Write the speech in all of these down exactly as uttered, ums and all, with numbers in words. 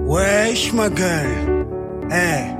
Wesh ma gueule. Eh hey.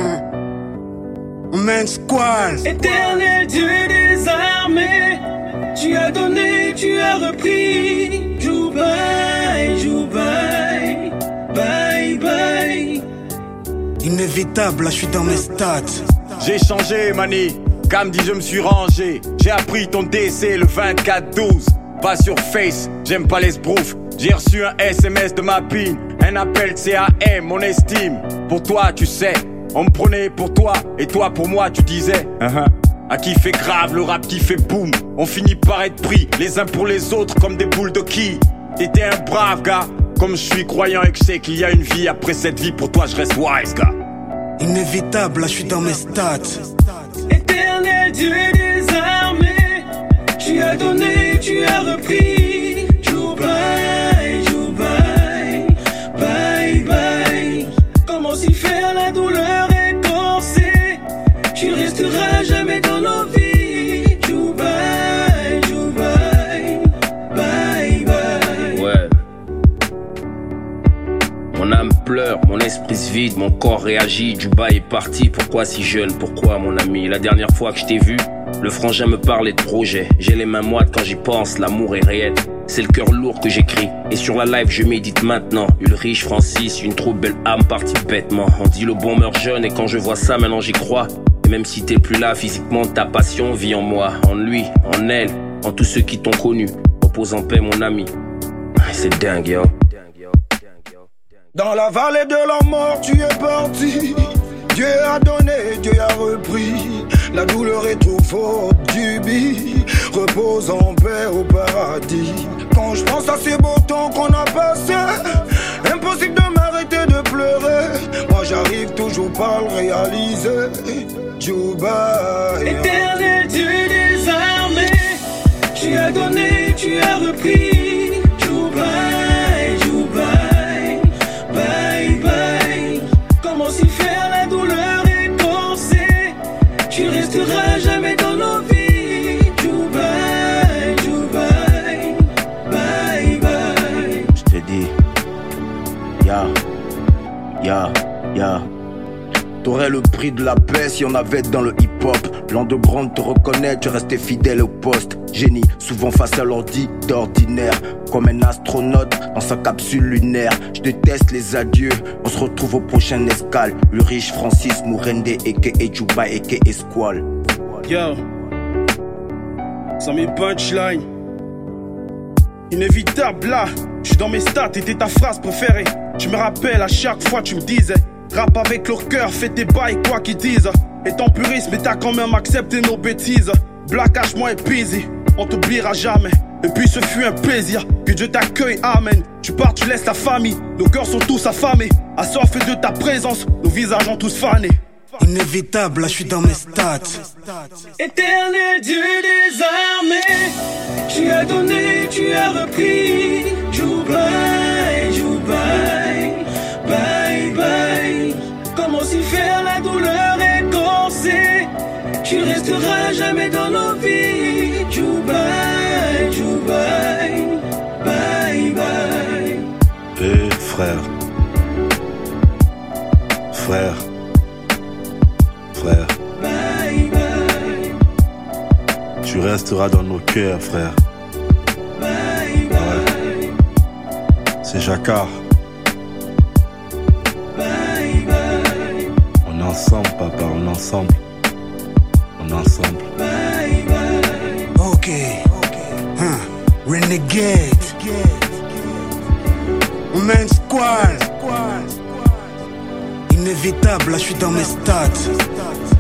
Man squad. Éternel Dieu des armées, tu as donné, tu as repris. Jou bye, jou bye, bye bye. Inévitable, là je suis dans mes stats. J'ai changé mani, Cam dit je me suis rangé. J'ai appris ton décès le vingt-quatre douze. Pas sur Face, j'aime pas les sbroufs. J'ai reçu un S M S de ma pine, un appel C A M, mon estime. Pour toi tu sais, on me prenait pour toi, et toi pour moi tu disais uh-huh. À qui fait grave, le rap qui fait boum. On finit par être pris, les uns pour les autres, comme des boules de qui. T'étais un brave gars, comme je suis croyant et que je sais qu'il y a une vie après cette vie. Pour toi je reste wise gars. Inévitable, là je suis dans mes stats. Éternel Dieu des armées, tu as donné, tu as repris. Jou bye, jou bye, bye bye. Comment s'y faire, la douleur est corsée. Tu resteras jamais dans nos vies. Jou bye, jou bye, bye bye. Ouais. Mon âme pleure, mon esprit se vide, mon corps réagit. Djouba est parti, pourquoi si jeune, pourquoi mon ami? La dernière fois que je t'ai vu, le frangin me parlait de projet. J'ai les mains moites quand j'y pense, l'amour est réel. C'est le cœur lourd que j'écris, et sur la live je médite maintenant. Ulrich, Francis, une trop belle âme partie bêtement. On dit le bon meurt jeune, et quand je vois ça maintenant j'y crois. Et même si t'es plus là physiquement, ta passion vit en moi. En lui, en elle, en tous ceux qui t'ont connu. Repose en paix mon ami. C'est dingue yo. Dans la vallée de la mort, tu es parti. Dieu a donné, Dieu a repris. La douleur est trop forte, Dubi. Repose en paix au paradis. Quand je pense à ces beaux temps qu'on a passés, impossible de m'arrêter de pleurer. Moi j'arrive toujours pas à le réaliser. Djouba. Éternel Dieu des armées, tu as donné, tu as repris. Djouba, Djouba. Bye bye. Comment s'y faire, la douleur est corsée. Tu resteras jamais dans nos vies. Jou bye, jou bye, bye bye. Je te dis, ya, ya, ya. T'aurais le prix de la paix si on avait dans le hip-hop. L'underground te reconnaît, tu restais fidèle au poste. Génie, souvent face à l'ordi d'ordinaire. Comme un astronaute dans sa capsule lunaire. Je déteste les adieux, on se retrouve au prochain escale. Ulrich, Francis, Mourende, aka Djouba, aka Squall. Yo, sans mes punchlines. Inévitable là, je suis dans mes stats, t'étais ta phrase préférée. Tu me rappelles à chaque fois tu me disais rap avec leur cœur, fais tes bails quoi qu'ils disent. Et ton puriste mais t'as quand même accepté nos bêtises. Black H, moi et Peasy, on t'oubliera jamais. Et puis ce fut un plaisir, que Dieu t'accueille, amen. Tu pars, tu laisses ta famille, nos cœurs sont tous affamés. Assoiffés de ta présence, nos visages ont tous fané. Inévitable, là je suis dans mes stats. Éternel Dieu des armées, tu as donné, tu as repris. Jou bye, jou bye, bye bye. Comment s'y faire, la douleur est corsée. Tu resteras jamais dans nos vies. Jou bye, jou bye, bye bye. Eh frère, frère, frère, bye bye. Tu resteras dans nos cœurs, frère. Bye bye. Ouais. C'est Jacquard. Bye bye. On est ensemble, papa, on est ensemble. On est ensemble. Bye bye. Ok, huh. Renegade. Man squad. Inévitable, là je suis dans mes stats.